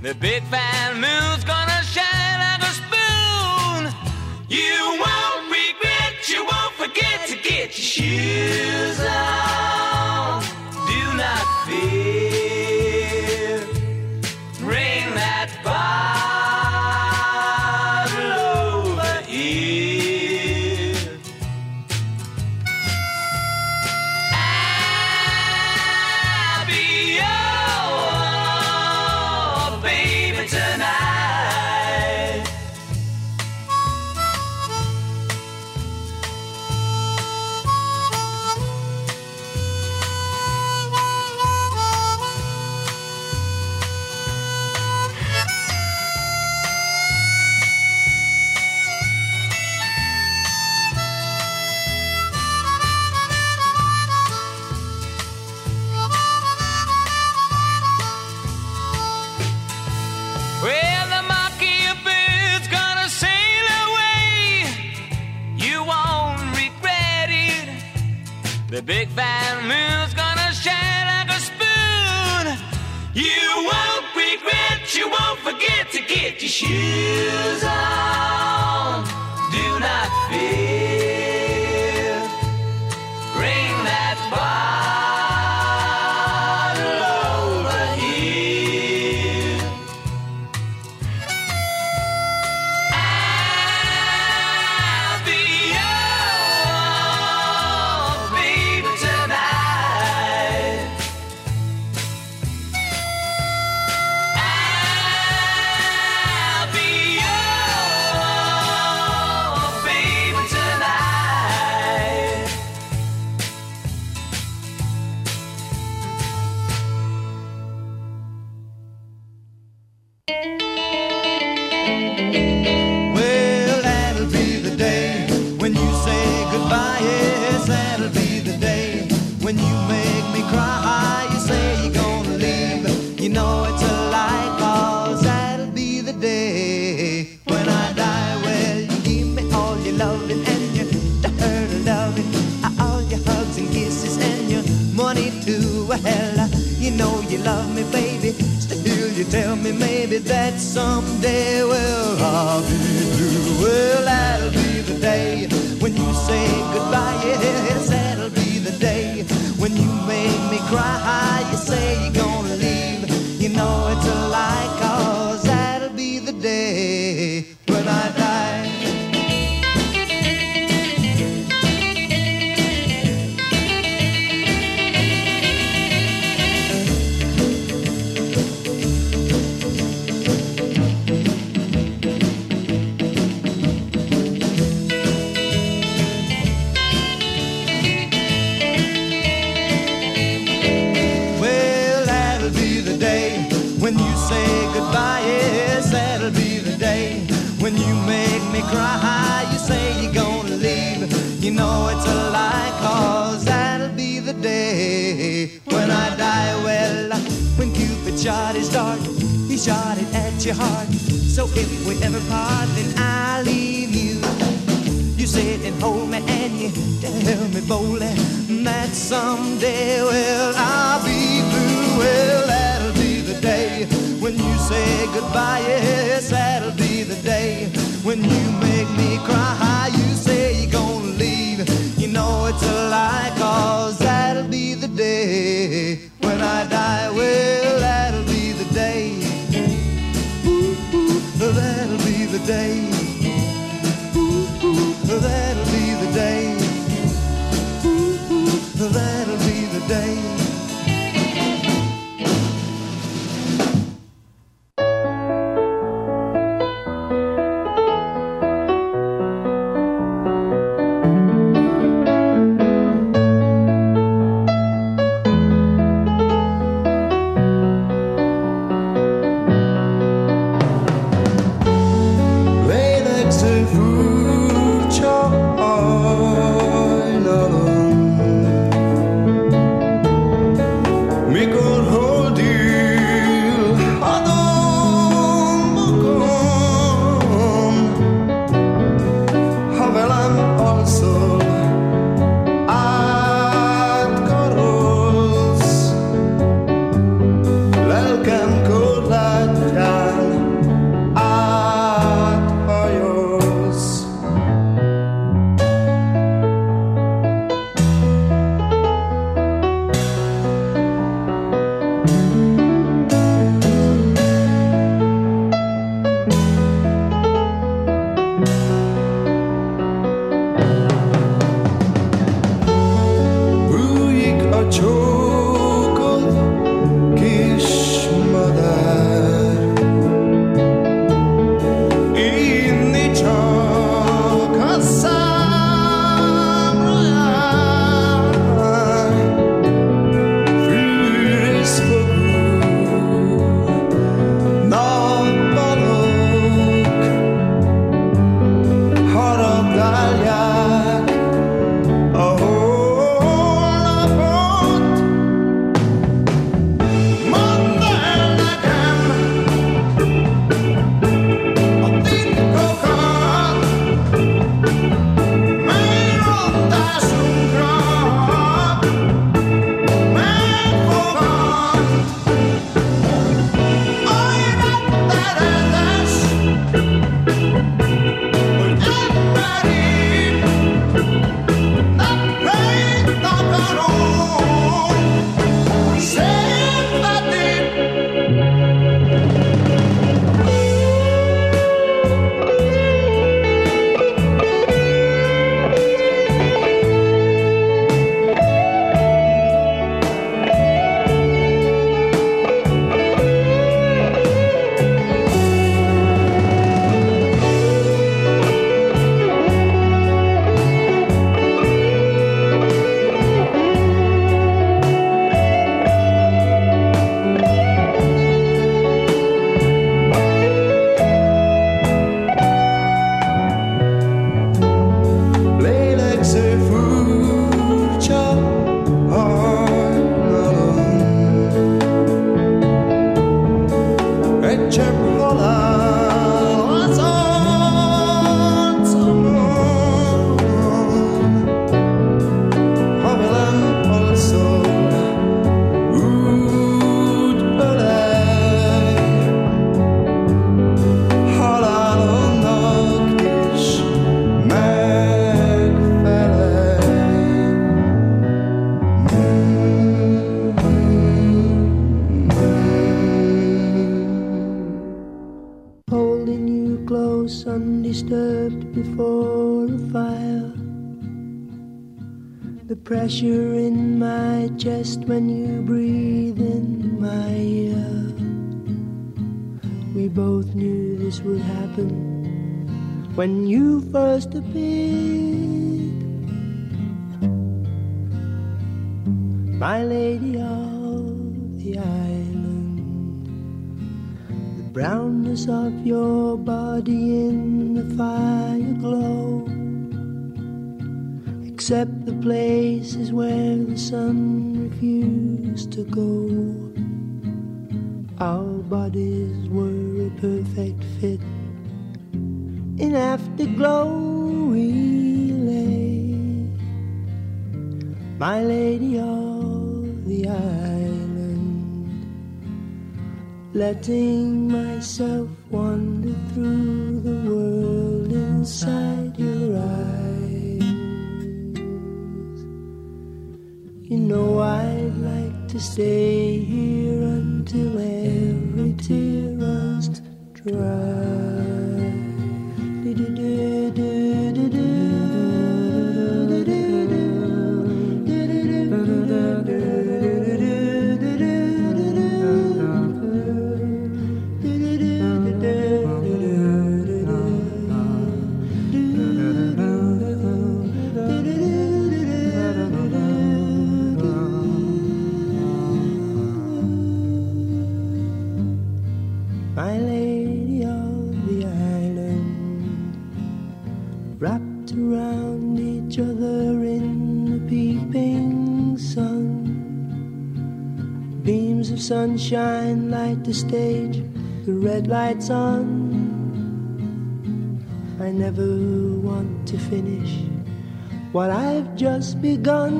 The big fat moon's gonna shine like a spoon. You won't regret, you won't forget to get your shoes on. Do not fear. Bring that bottle over here. I'll be your baby tonight. Well, the mockingbird's gonna sail away. You won't regret it. The big fat moon's gonna shine like a spoon. You won't regret, you won't forget to get your shoes on. Do not fear. Bring that bottle over here. I'll be your baby tonight. I'll be your baby tonight. Well, that'll be the day when you say goodbye. Yes, that'll be the day when you make me cry. You say you're gonna leave. You know it's a lie, 'cause that'll be the day when I die. Well, you give me all your loving and your dirty loving, all your hugs and kisses and your money too. Well, you know you love me, baby. Still, you tell me maybe that someday, well, I'll be through. Well, that'll be the day when you say goodbye. Yes, that'll be the day when you make me cry. You say you're gonna leave. You know it's a lie, 'cause that'll be the day when I die. Well, that'll be the day when you say goodbye. Yes, that'll be the day when you make me cry. You say you're gonna leave. You know it's a lie, 'cause that'll be the day when I die. Well, when Cupid shot his dart, he shot it at your heart. So if we ever part, then I'll leave you. You sit and hold me and you tell me boldly that someday, well, I'll be through. Well, that'll be the day when you say goodbye. Yes, that'll be the day when you make me cry. You say you're gonna leave. You know it's a lie, 'cause that'll be the day when I die. Well, that'll be the day. Ooh, ooh, that'll be the day. That'll be the day. Ooh, that'll be the day. The pressure in my chest when you breathe in my ear. We both knew this would happen when you first appeared. My lady of the island, the brownness of your body in the fire glow, except the places where the sun refused to go. Our bodies were a perfect fit. In afterglow we lay, my lady of the island, letting myself wander through the world inside your eyes. You know I'd like to stay here until every tear runs dry. My lady of the island, wrapped around each other in the peeping sun. Beams of sunshine light the stage, the red lights on. I never want to finish what I've just begun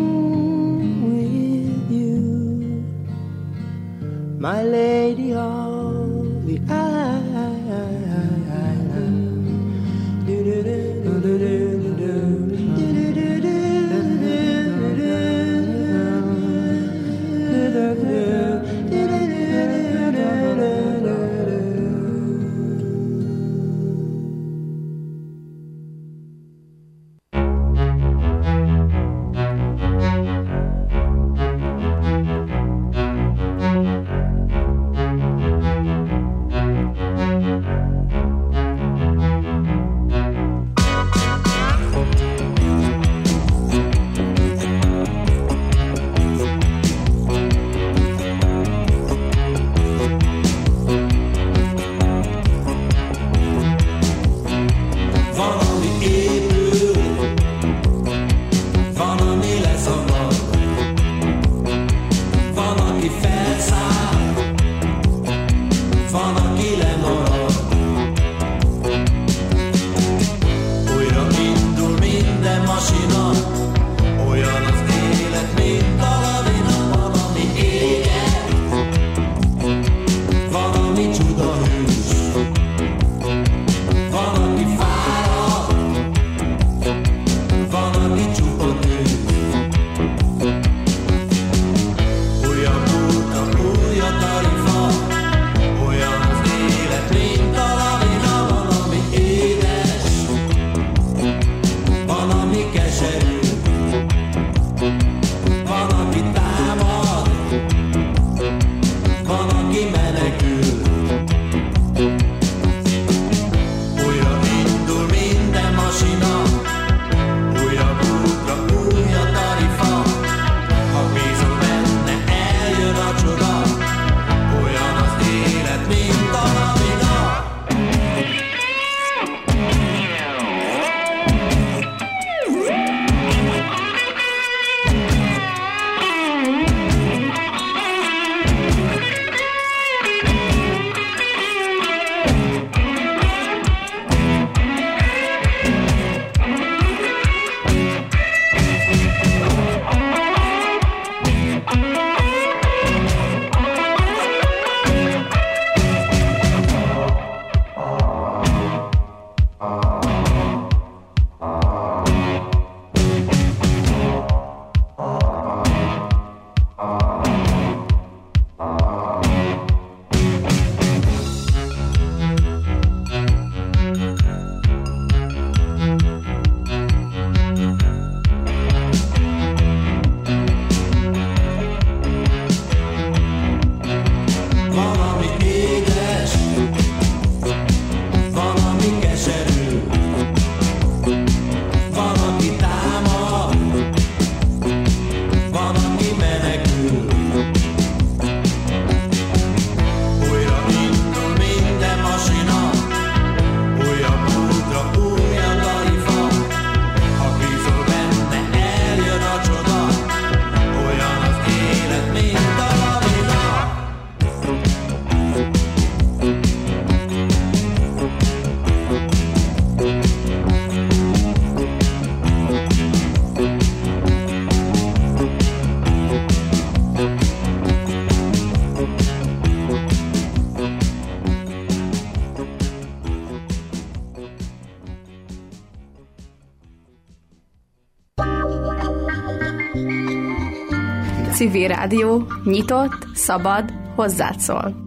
with you, my lady of the island. Civil Rádió, nyitott, szabad, hozzád szól.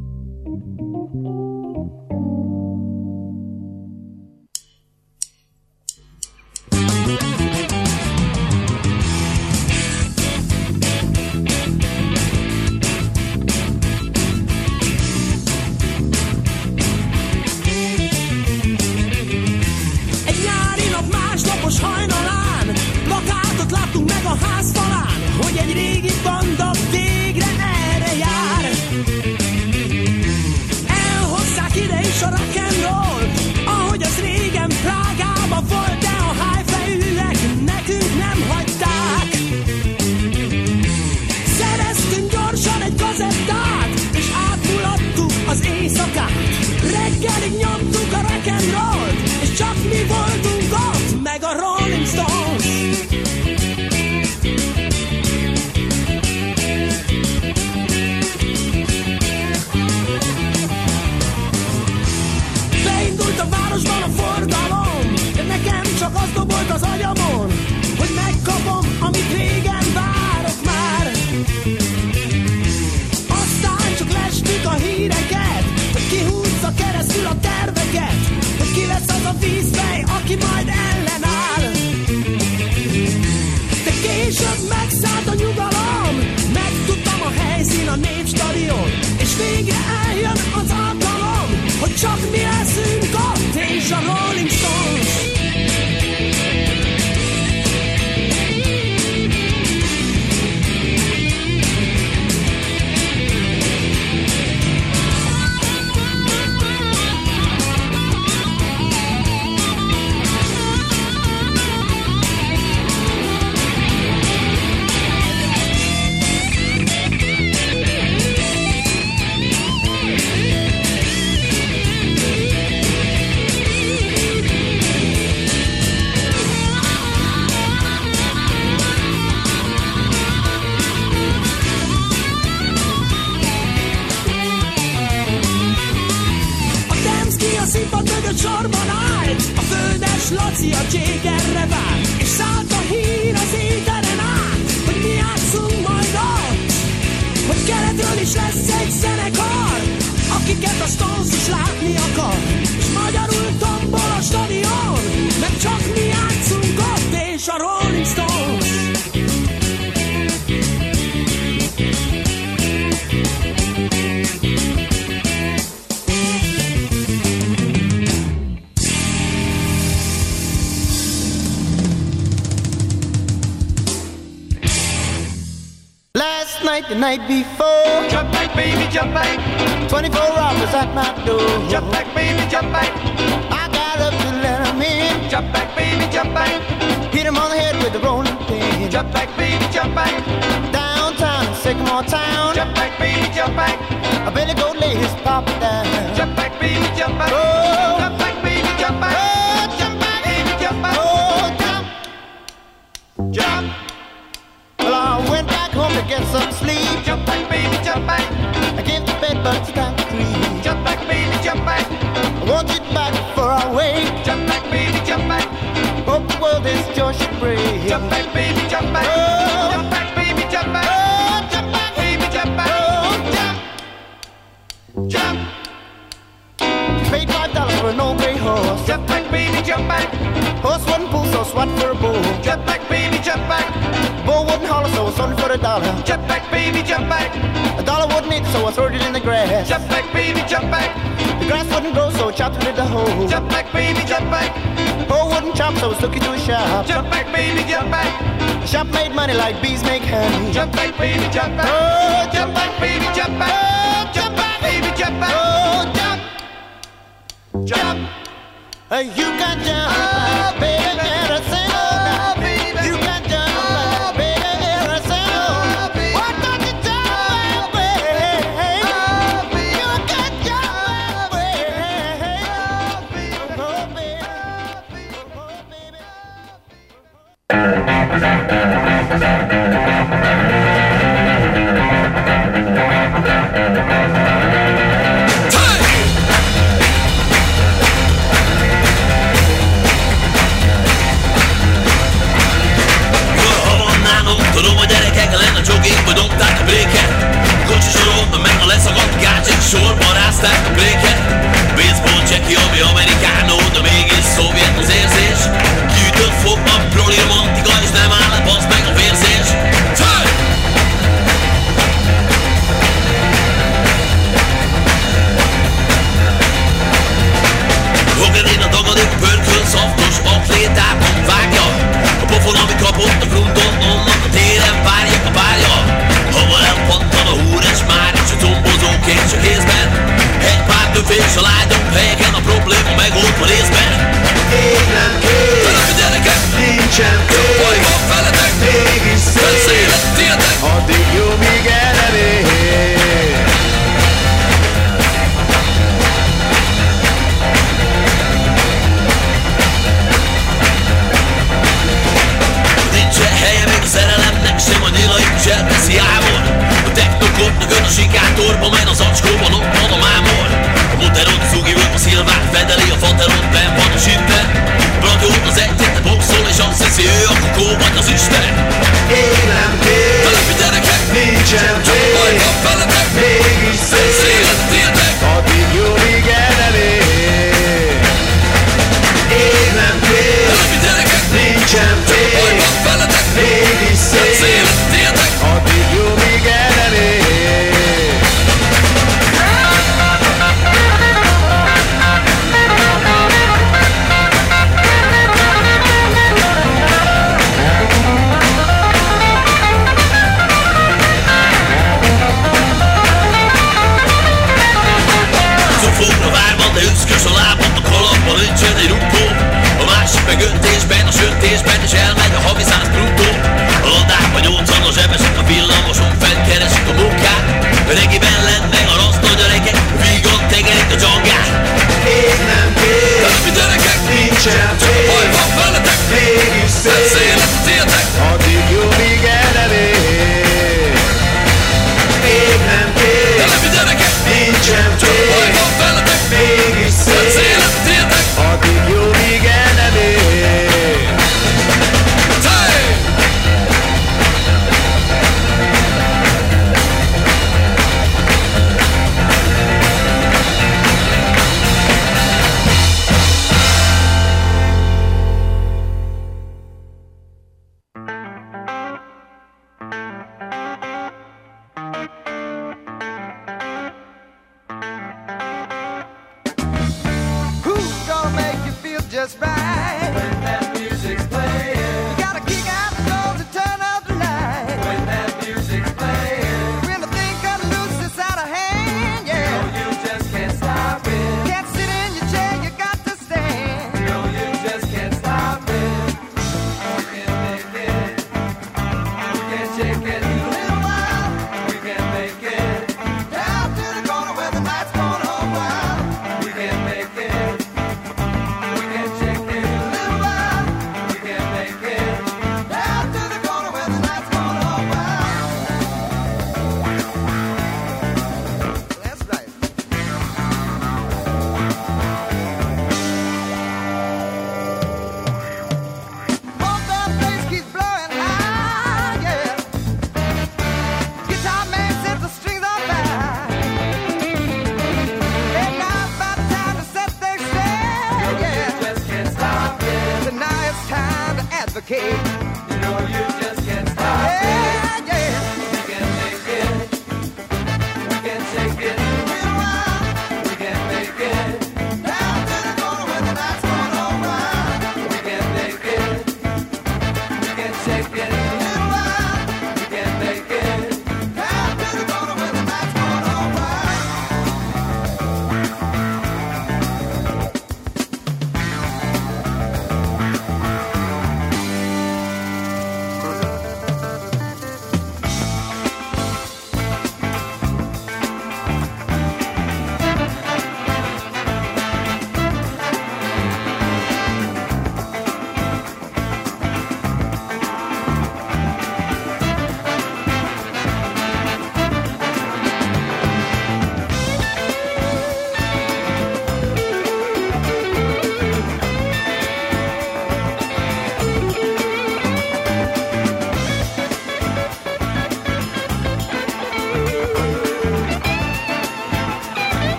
The night before, jump back, baby, jump back. 24 robbers at my door. Jump back, baby, jump back. I got up to let them in. Jump back, baby, jump back. Hit him on the head with a rolling pin. Jump back, baby, jump back. Downtown in Sycamore Town. Jump back, baby, jump back. I better go lay his papa down. Jump back, baby, jump back. Oh, jump back, baby, jump back. Oh, jump back, baby, jump back. Oh, jump, jump. Well, I went back home to get some sleep. Jump back, baby, jump back. I gave the bed bugs time to creep. Jump back, baby, jump back. I want it back before I wake. Jump back, baby, jump back. Hope the world is just should break. Jump back, baby, jump back. Oh, jump back, baby, jump back. Oh, jump back, baby, jump back. Oh, jump, jump. Paid $5 for an old gray horse. Jump back, baby, jump back. Horse wouldn't pull, so swat for a bull. Jump back, baby, jump back. Bull wouldn't holler, so I sold it for $1. Jump back, baby, jump back. $1 wouldn't eat, so I threw it in the grass. Jump back, baby, jump back. The grass wouldn't grow, so I chopped it in the hole. Jump back, baby, jump back. Hole wouldn't chop, so I took it to a shop. Jump back, baby, jump back. The shop made money like bees make honey. Jump back, baby, jump back. Oh, jump back, baby, jump back. Oh, jump back, baby, jump back. Oh, jump, jump. You can jump, baby, and I say, oh, baby. You can jump, baby, and I say, oh, baby. Why don't you jump, baby? Oh, baby. You can jump, baby. Oh, baby. Aztán a bréket, baseball cseki, ami amerikánó, de mégis szovjet az érzés. Gyűjtött fog a proli romantika, és nem áll le, bassz meg a vérzés. Hoggerén a dagadék, pörköl, szaftos atlétában vágja. A pofon, ami kapott a grunton, onnan a téren várja a párja. Hova elpattan a húres már, és a combozó kés a kézben. Egy pár döfés a lágyabb helyeken, a probléma megoldva részben. Ég nem kész, Telepi gyerekek, nincsen több baj van veletek, mégis ez szép, élet tietek. addig jó, míg elemér. Nincsen helye még a szerelemnek, sem a nyilaik sem teszi ámor. A technokopnak ön a sikátorba, men az acskóban ott van a mámor. A moteron zugival a szilvát fedeli, a fateron benn van a sitten. Bragyót az egyetlen boxol, és azt hiszi ő a kukó vagy az Isten. Ég nem kész, Telepi gyerekek, nincsen több baj fél, van veletek, mégis ez szép, élet tietek. addig jó, míg elemér. Ég nem kész, Telepi gyerekek, nincsen több baj fél, van veletek, mégis ez szép, élet tietek. addig jó, míg elemér.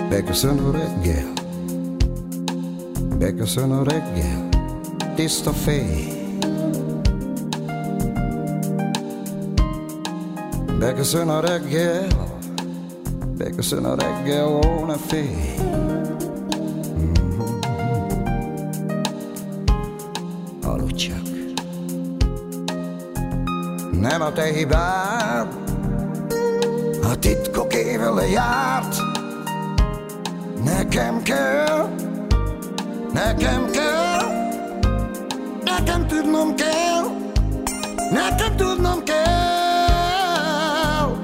Beköszön a reggel, beköszön a reggel, tiszta fény. Beköszön a reggel, beköszön a reggel, ó, ne félj. Aludj csak. Nem a te hibád, a titkok éve lejárt. Nekem kell, nekem kell, nekem tudnom kell, nekem tudnom kell,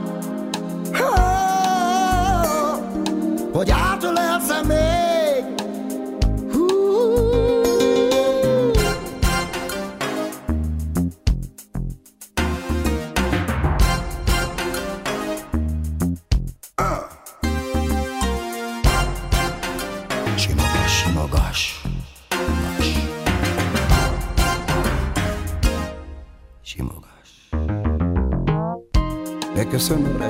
hogy átölelsz-e még. Simogass, simogass, simogass. Beköszön a